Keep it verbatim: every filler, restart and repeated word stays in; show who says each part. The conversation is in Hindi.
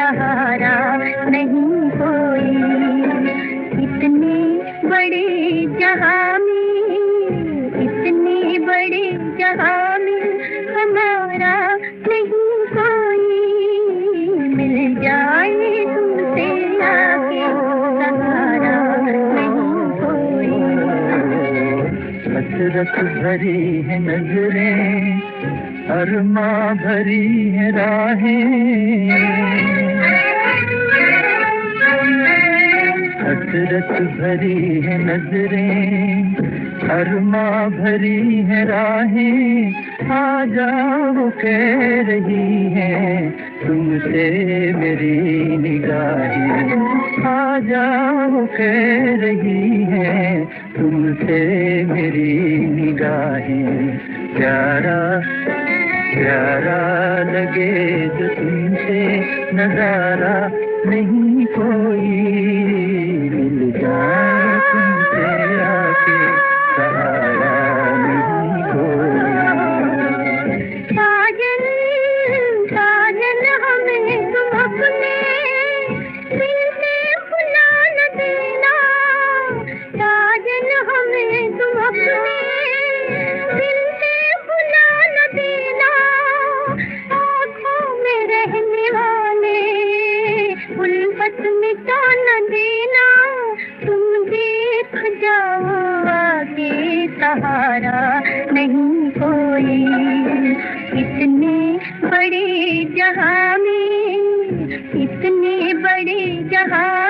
Speaker 1: सहारा नहीं कोई। इतने बड़े जहां में, इतने बड़े जहां में हमारा नहीं कोई। मिल जाए तुमसे आके सहारा नहीं कोई।
Speaker 2: हसरत भरी है नजरें, अरमा भरी है राहें, हसरत भरी है नजरें, अरमा भरी है राहें। आ जाओ कह रही है तुमसे मेरी निगाहें, आ जाओ कह रही है तुमसे मेरी निगाहें। प्यारा प्यारा लगे जो तुमसे नजारा नहीं कोई। मिल जाए तुमसे आके सहारा नहीं कोई।
Speaker 1: साजन साजन हमें तुम अपने दिल से भुला न देना। साजन हमें तुम अपने दिल से भुला न देना। आँखों में रहने वाले उल्फत मिटा न देना। तुम देख जाओ आगे सहारा नहीं कोई। इतने बड़े जहां में, इतने बड़े जहां